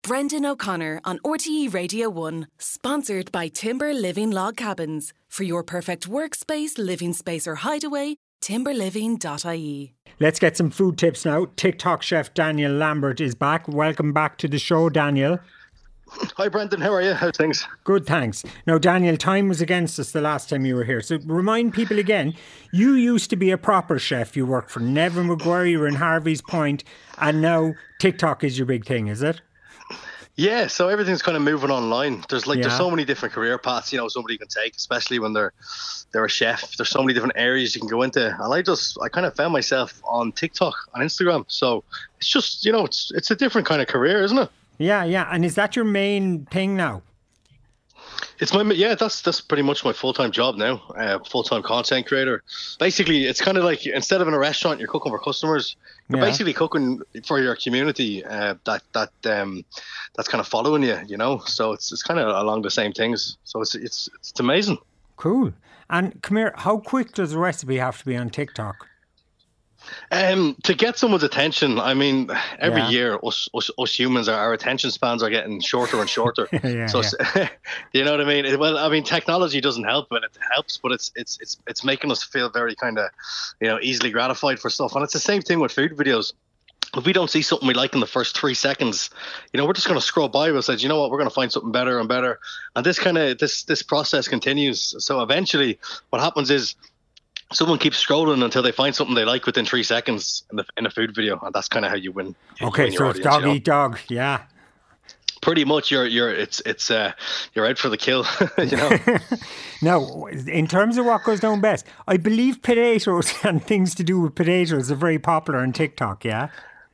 Brendan O'Connor on RTE Radio 1, sponsored by Timber Living Log Cabins. For your perfect workspace, living space or hideaway, timberliving.ie. Let's get some food tips now. TikTok chef Daniel Lambert is back. Welcome back to the show, Daniel. Hi Brendan, how are you? How's things? Good, thanks. Now, Daniel, time was against us the last time you were here. So remind people again, you used to be a proper chef. You worked for Neville Maguire, you were in Harvey's Point, and now TikTok is your big thing, is it? Yeah, so everything's kind of moving online. There's so many different career paths, somebody can take, especially when they're a chef. There's so many different areas you can go into. And I kind of found myself on TikTok, on Instagram. So it's just, it's a different kind of career, isn't it? Yeah. And is that your main thing now? That's pretty much my full-time job now, full-time content creator. Basically, it's kind of like, instead of in a restaurant, you're cooking for customers. You're basically cooking for your community that's kind of following you, So it's kind of along the same things. So it's amazing. Cool. And come here, how quick does a recipe have to be on TikTok? To get someone's attention, I mean, every year us humans, our attention spans are getting shorter and shorter. You know what I mean? Well, I mean, technology doesn't help, but it helps. But it's making us feel very kind of, easily gratified for stuff. And it's the same thing with food videos. If we don't see something we like in the first 3 seconds, we're just going to scroll by and say, you know what, we're going to find something better and better. And this process continues. So eventually, what happens is, someone keeps scrolling until they find something they like within 3 seconds in a food video, and that's kind of how you win. Okay, so it's dog eat dog, yeah. Pretty much, you're out for the kill, Now, in terms of what goes down best, I believe potatoes and things to do with potatoes are very popular on TikTok. Yeah.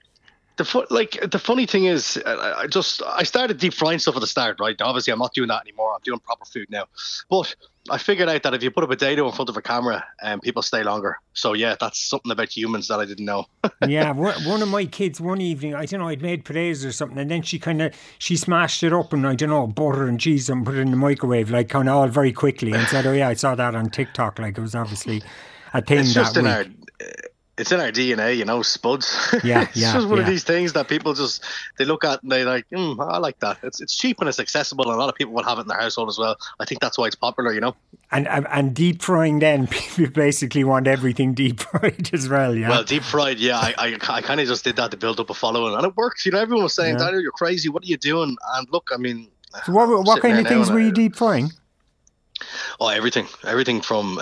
The funny thing is, I started deep frying stuff at the start, right? Obviously, I'm not doing that anymore. I'm doing proper food now, but I figured out that if you put a potato in front of a camera, people stay longer. So yeah, that's something about humans that I didn't know. Yeah, one of my kids one evening, I don't know, I'd made potatoes or something, and then she smashed it up and, I don't know, butter and cheese and put it in the microwave, like kind of all very quickly, and said, oh yeah, I saw that on TikTok. Like, it was obviously a thing it's that week. It's in our DNA, spuds. Yeah, it's just one of these things that people they look at and they like, I like that. It's cheap and it's accessible, and a lot of people will have it in their household as well. I think that's why it's popular, And deep frying, then people basically want everything deep fried as well, yeah. Well, deep fried, yeah. I kind of just did that to build up a following, and it works. Everyone was saying, Daniel, you're crazy. What are you doing? And look, I mean, so what kind of things were you deep frying? Oh, everything from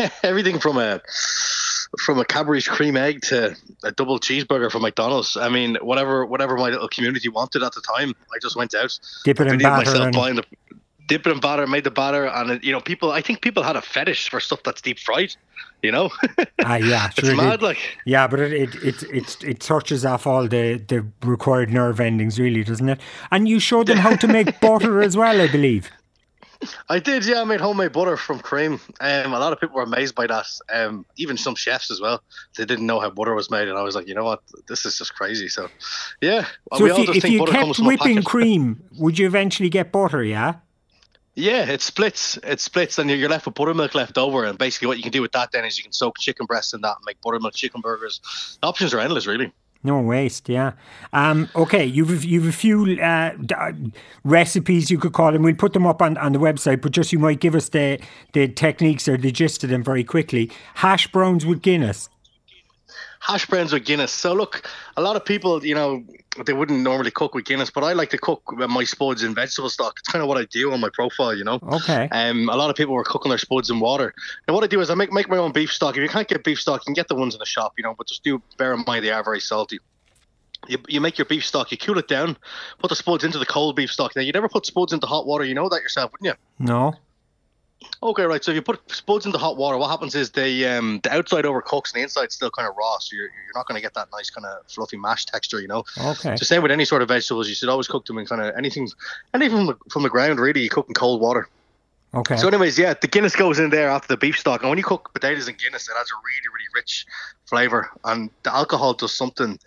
from a Cadbury's cream egg to a double cheeseburger from McDonald's. I mean, whatever my little community wanted at the time, I just went out, dip it in batter, dip it in batter, made the batter, and I think people had a fetish for stuff that's deep fried. Yeah, it's mad, like. Yeah, but it touches off all the required nerve endings, really, doesn't it? And you showed them how to make butter as well, I believe. I did, yeah. I made homemade butter from cream. A lot of people were amazed by that. Even some chefs as well. They didn't know how butter was made, and I was like, you know what, this is just crazy. So, yeah. So if you kept whipping cream, would you eventually get butter? Yeah. Yeah, it splits. And you're left with buttermilk left over. And basically, what you can do with that then is you can soak chicken breasts in that and make buttermilk chicken burgers. The options are endless, really. No waste, yeah. Okay, you've a few recipes, you could call them. We'll put them up on the website, but just you might give us the techniques or the gist of them very quickly. Hash browns with Guinness. Hash browns with Guinness. So look, a lot of people, they wouldn't normally cook with Guinness, but I like to cook my spuds in vegetable stock. It's kind of what I do on my profile, Okay. A lot of people were cooking their spuds in water. And what I do is I make my own beef stock. If you can't get beef stock, you can get the ones in the shop, but just bear in mind they are very salty. You make your beef stock, you cool it down, put the spuds into the cold beef stock. Now, you never put spuds into hot water. You know that yourself, wouldn't you? No. Okay, right. So if you put spuds into hot water, what happens is the outside overcooks and the inside's still kind of raw. So you're not going to get that nice kind of fluffy mash texture, Okay. So same with any sort of vegetables. You should always cook them in kind of anything from the ground, really. You cook in cold water. Okay. So anyways, yeah, the Guinness goes in there after the beef stock. And when you cook potatoes in Guinness, it has a really, really rich flavour. And the alcohol does something,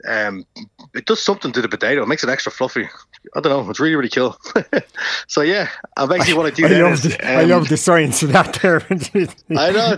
it does something to the potato. It makes it extra fluffy. I don't know. It's really, really cool. So yeah, basically what I do I love the science of that there. I know.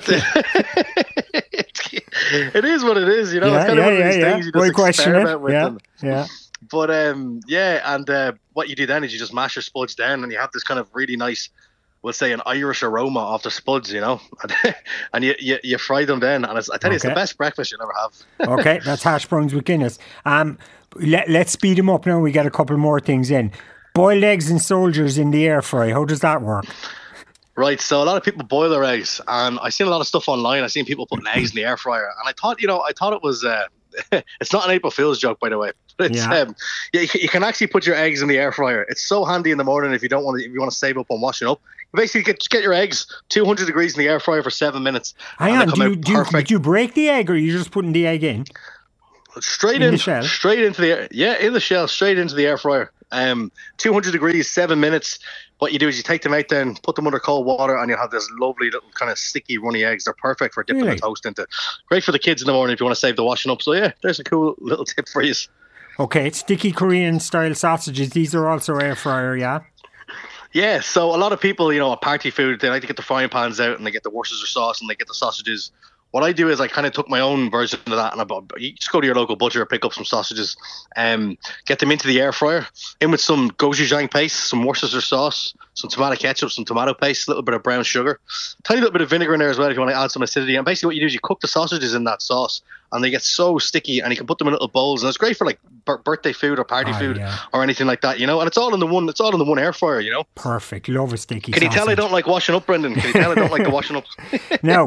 It is what it is, It's kind of one of these things you just experiment with. Yeah. But yeah, and what you do then is you just mash your spuds down, and you have this kind of really nice, we'll say, an Irish aroma off the spuds, you know, and you fry them then, and I tell you, it's the best breakfast you'll ever have. Okay, that's hash browns with Guinness. Let's speed them up now. We got a couple more things in. Boiled eggs and soldiers in the air fry. How does that work? Right, so a lot of people boil their eggs, and I've seen a lot of stuff online. I've seen people putting eggs in the air fryer, and I thought it was. It's not an April Fool's joke, by the way. But it's, you can actually put your eggs in the air fryer. It's so handy in the morning if you want to save up on washing up. You basically get your eggs 200 degrees in the air fryer for 7 minutes. Hang on, do you break the egg, or are you just putting the egg in? Straight into the shell, straight into the air fryer. 200 degrees, 7 minutes. What you do is you take them out, then put them under cold water, and you'll have this lovely little kind of sticky, runny eggs. They're perfect for dipping a toast into. Great for the kids in the morning if you want to save the washing up. So yeah, there's a cool little tip for you. Okay, sticky Korean style sausages. These are also air fryer, yeah? Yeah, so a lot of people, a party food, they like to get the frying pans out and they get the Worcestershire sauce and they get the sausages. What I do is I kind of took my own version of that, and you just go to your local butcher, pick up some sausages, get them into the air fryer, in with some gochujang paste, some Worcestershire sauce, some tomato ketchup, some tomato paste, a little bit of brown sugar, tiny little bit of vinegar in there as well if you want to add some acidity. And basically what you do is you cook the sausages in that sauce, and they get so sticky, and you can put them in little bowls, and it's great for like birthday food or party food or anything like that, and it's all in the one air fryer, Perfect. Love a sticky Can sausage. you tell I don't like washing up, Brendan? Can you tell I don't like the washing up? Now,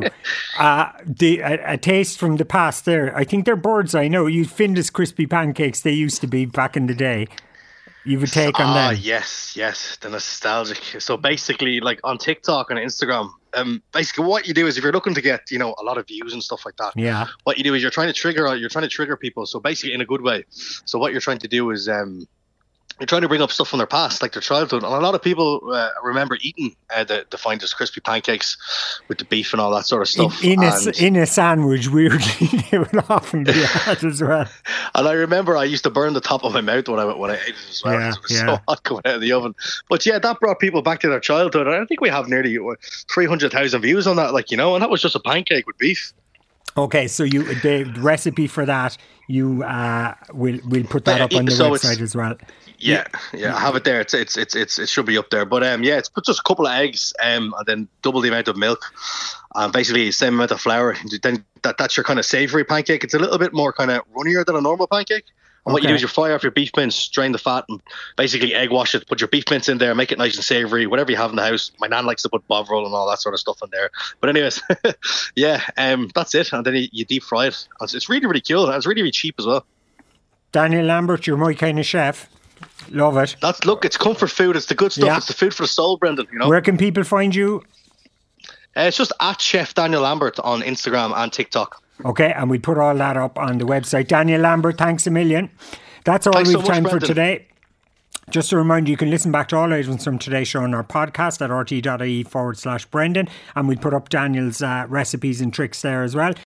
a taste from the past there. I think they're birds. I know. You Findus crispy pancakes, they used to be back in the day. You would take on them. Yes, the nostalgic. So basically, like on TikTok and Instagram, basically what you do is if you're looking to get, a lot of views and stuff like that, what you do is you're trying to trigger people. So basically in a good way. So what you're trying to do is you're trying to bring up stuff from their past, like their childhood. And a lot of people remember eating the Findus crispy pancakes with the beef and all that sort of stuff. In a sandwich, weirdly, they would often be had as well. And I remember I used to burn the top of my mouth when I ate it as well. It was so hot coming out of the oven. But yeah, that brought people back to their childhood. And I think we have nearly 300,000 views on that, and that was just a pancake with beef. Okay, so the recipe for that, we'll put that up on the website as well. Yeah, I have it there. It should be up there. But it's put just a couple of eggs and then double the amount of milk, and basically the same amount of flour. Then that's your kind of savoury pancake. It's a little bit more kind of runnier than a normal pancake. And what you do is you fry off your beef mince, drain the fat, and basically egg wash it. Put your beef mince in there, make it nice and savoury, whatever you have in the house. My nan likes to put bovril and all that sort of stuff in there. But anyways, that's it. And then you deep fry it. It's really, really cool. And it's really, really cheap as well. Daniel Lambert, you're my kind of chef. Love it. It's comfort food. It's the good stuff. Yeah. It's the food for the soul, Brendan. Where can people find you? It's just at Chef Daniel Lambert on Instagram and TikTok. Okay, and we put all that up on the website. Daniel Lambert, thanks a million. That's all we've time for today. Just a reminder, you can listen back to all items from today's show on our podcast at rte.ie/Brendan, and we'll put up Daniel's recipes and tricks there as well.